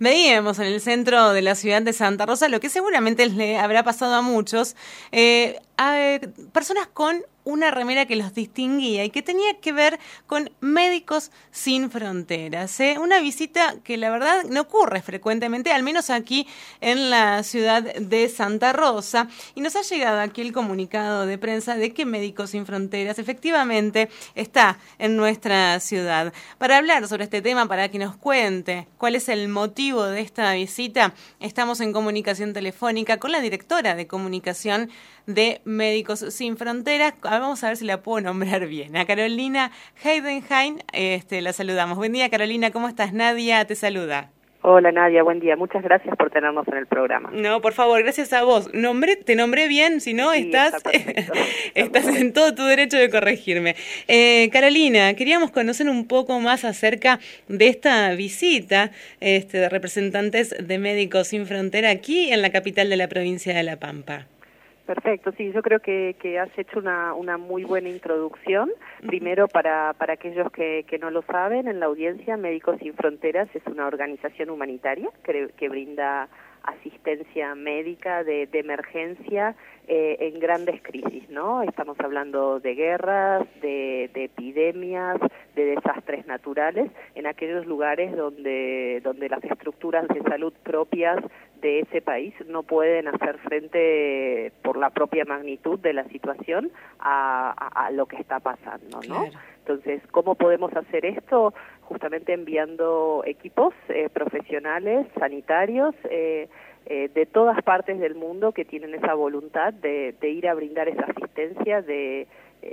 Veíamos en el centro de la ciudad de Santa Rosa lo que seguramente le habrá pasado a muchos, a personas con una remera que los distinguía y que tenía que ver con Médicos Sin Fronteras. Una visita que la verdad no ocurre frecuentemente, al menos aquí en la ciudad de Santa Rosa. Y nos ha llegado aquí el comunicado de prensa de que Médicos Sin Fronteras efectivamente está en nuestra ciudad. Para hablar sobre este tema, para que nos cuente cuál es el motivo de esta visita, estamos en comunicación telefónica con la directora de comunicación de Médicos Sin Fronteras. Vamos a ver si la puedo nombrar bien. A Carolina Heidenhain, la saludamos. Buen día, Carolina, ¿cómo estás? Nadia te saluda. Hola Nadia, buen día. Muchas gracias por tenernos en el programa. No, por favor, gracias a vos. Te nombré bien, si no, sí, estás en todo tu derecho de corregirme. Carolina, queríamos conocer un poco más acerca de esta visita de representantes de Médicos Sin Frontera aquí en la capital de la provincia de La Pampa. Perfecto, sí, yo creo que has hecho una muy buena introducción. Primero, para aquellos que no lo saben, en la audiencia Médicos Sin Fronteras es una organización humanitaria que brinda asistencia médica de emergencia en grandes crisis, ¿no? Estamos hablando de guerras, de epidemias, de desastres naturales, en aquellos lugares donde las estructuras de salud propias de ese país no pueden hacer frente por la propia magnitud de la situación a lo que está pasando, ¿no? Claro. Entonces, ¿cómo podemos hacer esto? Justamente enviando equipos profesionales, sanitarios, de todas partes del mundo que tienen esa voluntad de ir a brindar esa asistencia, de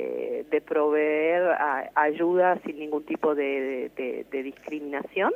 proveer ayuda sin ningún tipo de discriminación.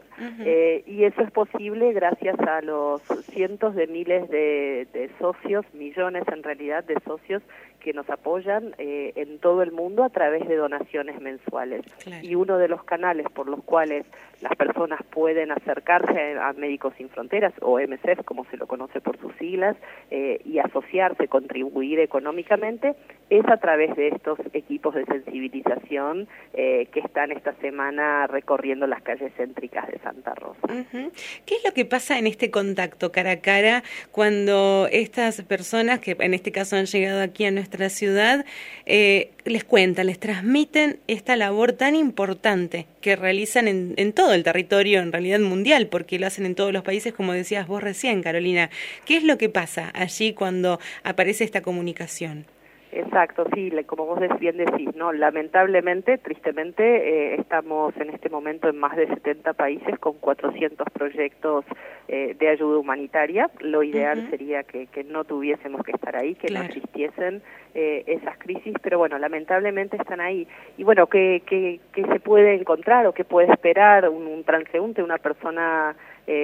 Y eso es posible gracias a los cientos de miles de socios, millones en realidad de socios que nos apoyan en todo el mundo a través de donaciones mensuales. Claro. Y uno de los canales por los cuales las personas pueden acercarse a Médicos Sin Fronteras, o MSF, como se lo conoce por sus siglas, y asociarse, contribuir económicamente, es a través de estos equipos de sensibilización que están esta semana recorriendo las calles céntricas de Santa Rosa. ¿Qué es lo que pasa en este contacto cara a cara cuando estas personas, que en este caso han llegado aquí a nuestra ciudad, les cuentan, les transmiten esta labor tan importante que realizan en todo el territorio, en realidad mundial, porque lo hacen en todos los países, como decías vos recién, Carolina? ¿Qué es lo que pasa allí cuando aparece esta comunicación? Exacto, sí, como vos bien decís, ¿no? Lamentablemente, tristemente, estamos en este momento en más de 70 países con 400 proyectos de ayuda humanitaria. Lo ideal sería que no tuviésemos que estar ahí, que no existiesen esas crisis, pero bueno, lamentablemente están ahí. Y bueno, ¿qué se puede encontrar o qué puede esperar un transeúnte, una persona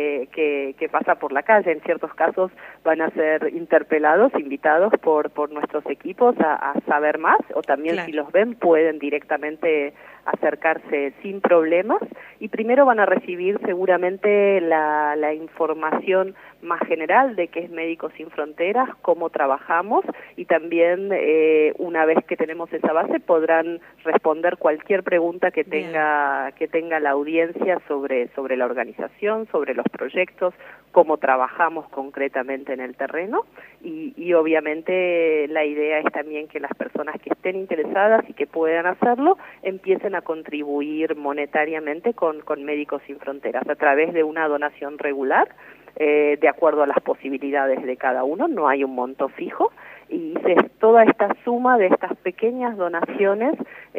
que pasa por la calle? En ciertos casos van a ser interpelados, invitados por nuestros equipos a saber más, o también si los ven pueden directamente acercarse sin problemas, y primero van a recibir seguramente la información más general de qué es Médicos Sin Fronteras, cómo trabajamos, y también una vez que tenemos esa base podrán responder cualquier pregunta que tenga la audiencia sobre la organización, sobre los proyectos, cómo trabajamos concretamente en el terreno, y obviamente la idea es también que las personas que estén interesadas y que puedan hacerlo empiecen a contribuir monetariamente con Médicos Sin Fronteras a través de una donación regular, de acuerdo a las posibilidades de cada uno. No hay un monto fijo, y toda esta suma de estas pequeñas donaciones,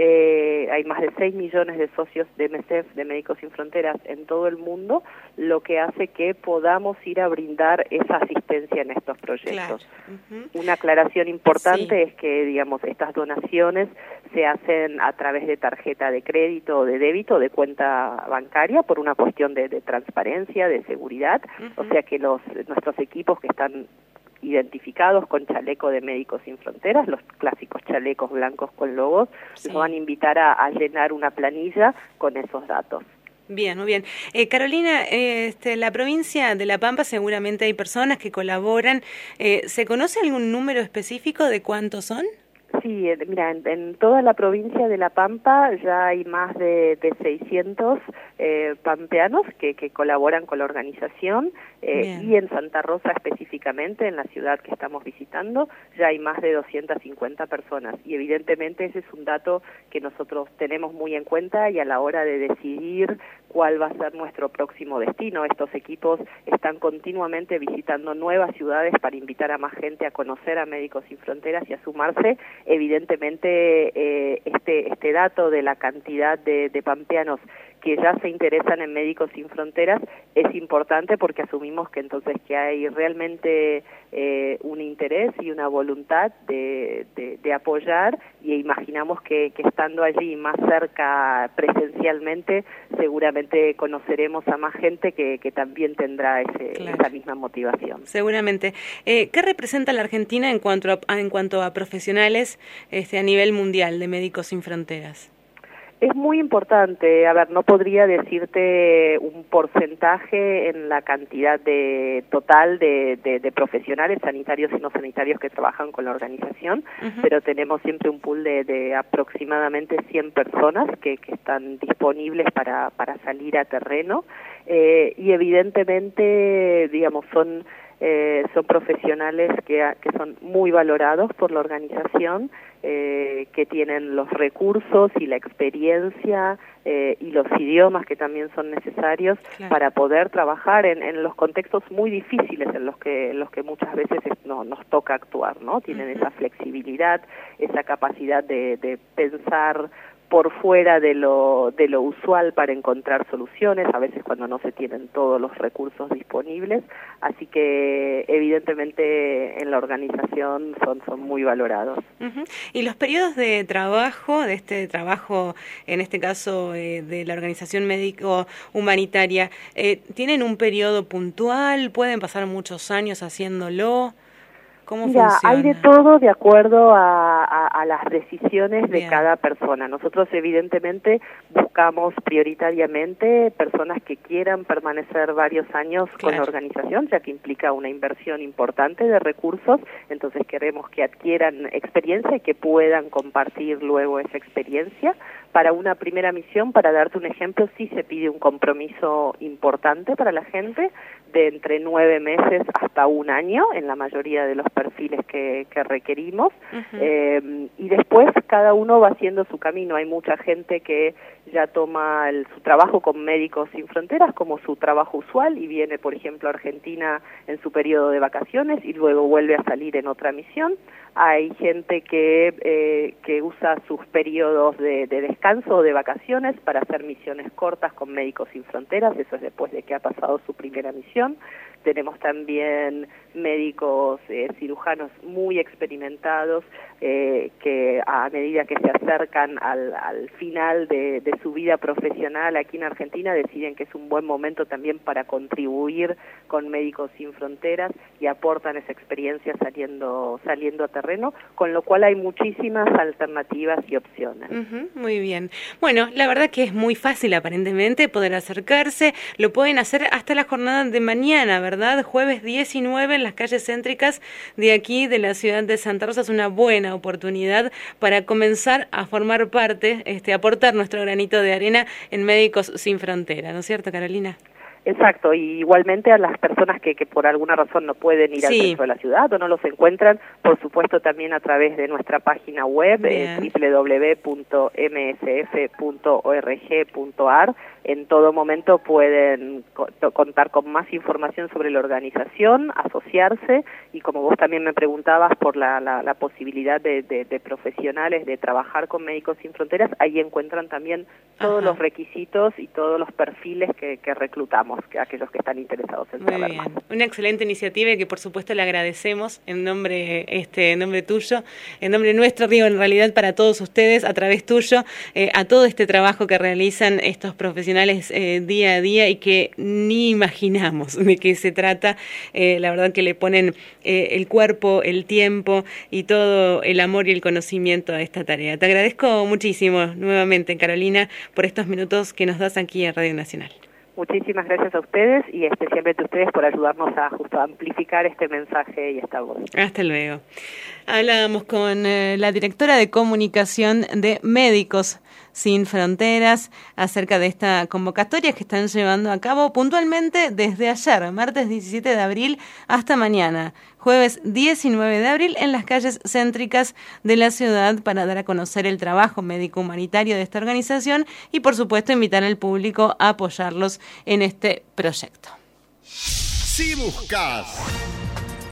hay más de 6 millones de socios de MSF, de Médicos Sin Fronteras, en todo el mundo, lo que hace que podamos ir a brindar esa asistencia en estos proyectos. Una aclaración importante es que, digamos, estas donaciones se hacen a través de tarjeta de crédito o de débito, de cuenta bancaria, por una cuestión de transparencia, de seguridad, o sea que nuestros equipos que están identificados con chaleco de Médicos Sin Fronteras, los clásicos chalecos blancos con logos, los van a invitar a llenar una planilla con esos datos. Bien, muy bien. Carolina, la provincia de La Pampa seguramente hay personas que colaboran. ¿Se conoce algún número específico de cuántos son? Sí, mira, en toda la provincia de La Pampa ya hay más de 600 pampeanos que colaboran con la organización y en Santa Rosa específicamente, en la ciudad que estamos visitando, ya hay más de 250 personas y evidentemente ese es un dato que nosotros tenemos muy en cuenta y a la hora de decidir cuál va a ser nuestro próximo destino. Estos equipos están continuamente visitando nuevas ciudades para invitar a más gente a conocer a Médicos Sin Fronteras y a sumarse. Evidentemente, este dato de la cantidad de pampeanos que ya se interesan en Médicos Sin Fronteras es importante porque asumimos que entonces que hay realmente un interés y una voluntad de apoyar y imaginamos que estando allí más cerca presencialmente seguramente conoceremos a más gente que también tendrá esa misma motivación. Seguramente. ¿Qué representa la Argentina en cuanto a profesionales a nivel mundial de Médicos Sin Fronteras? Es muy importante, a ver, no podría decirte un porcentaje en la cantidad total de profesionales sanitarios y no sanitarios que trabajan con la organización, pero tenemos siempre un pool de aproximadamente 100 personas que están disponibles para salir a terreno y evidentemente, digamos, son profesionales que son muy valorados por la organización, que tienen los recursos y la experiencia y los idiomas que también son necesarios para poder trabajar en los contextos muy difíciles en los que muchas veces nos toca actuar, ¿no? Tienen esa flexibilidad, esa capacidad de pensar por fuera de lo usual para encontrar soluciones, a veces cuando no se tienen todos los recursos disponibles, así que evidentemente en la organización son muy valorados. ¿Y los periodos de trabajo, de este trabajo, en este caso de la organización médico-humanitaria, tienen un periodo puntual? ¿Pueden pasar muchos años haciéndolo? Mira, hay de todo de acuerdo a las decisiones de cada persona. Nosotros evidentemente buscamos prioritariamente personas que quieran permanecer varios años con la organización, ya que implica una inversión importante de recursos, entonces queremos que adquieran experiencia y que puedan compartir luego esa experiencia. Para una primera misión, para darte un ejemplo, sí se pide un compromiso importante para la gente, de entre 9 meses hasta 1 año, en la mayoría de los perfiles que requerimos, y después cada uno va haciendo su camino. Hay mucha gente que ya toma su trabajo con Médicos Sin Fronteras como su trabajo usual y viene, por ejemplo, a Argentina en su periodo de vacaciones y luego vuelve a salir en otra misión. Hay gente que usa sus periodos de descanso o de vacaciones para hacer misiones cortas con Médicos Sin Fronteras, eso es después de que ha pasado su primera misión. Tenemos también médicos cirujanos muy experimentados que a medida que se acercan al final de su vida profesional aquí en Argentina deciden que es un buen momento también para contribuir con Médicos Sin Fronteras y aportan esa experiencia saliendo a terreno, con lo cual hay muchísimas alternativas y opciones. Muy bien. Bueno, la verdad que es muy fácil aparentemente poder acercarse, lo pueden hacer hasta la jornada de mañana, ¿verdad? Jueves 19 en las calles céntricas de aquí de la ciudad de Santa Rosa. Es una buena oportunidad para comenzar a formar parte, aportar nuestro granito de arena en Médicos Sin Frontera, ¿no es cierto, Carolina? Exacto, y igualmente a las personas que por alguna razón no pueden ir al centro de la ciudad o no los encuentran, por supuesto también a través de nuestra página web www.msf.org.ar. En todo momento pueden contar con más información sobre la organización, asociarse y como vos también me preguntabas por la posibilidad de profesionales de trabajar con Médicos Sin Fronteras, ahí encuentran también todos los requisitos y todos los perfiles que reclutamos, que aquellos que están interesados en saber más. Una excelente iniciativa y que por supuesto le agradecemos en nombre tuyo, en nombre nuestro, digo, en realidad para todos ustedes, a través tuyo, a todo este trabajo que realizan estos profesionales día a día y que ni imaginamos de qué se trata. La verdad que le ponen el cuerpo, el tiempo y todo el amor y el conocimiento a esta tarea. Te agradezco muchísimo nuevamente, Carolina, por estos minutos que nos das aquí en Radio Nacional. Muchísimas gracias a ustedes y especialmente a ustedes por ayudarnos a justo amplificar este mensaje y esta voz. Hasta luego. Hablábamos con la directora de comunicación de Médicos Sin Fronteras acerca de esta convocatoria que están llevando a cabo puntualmente desde ayer, martes 17 de abril, hasta mañana, jueves 19 de abril, en las calles céntricas de la ciudad para dar a conocer el trabajo médico-humanitario de esta organización y, por supuesto, invitar al público a apoyarlos en este proyecto. Si buscas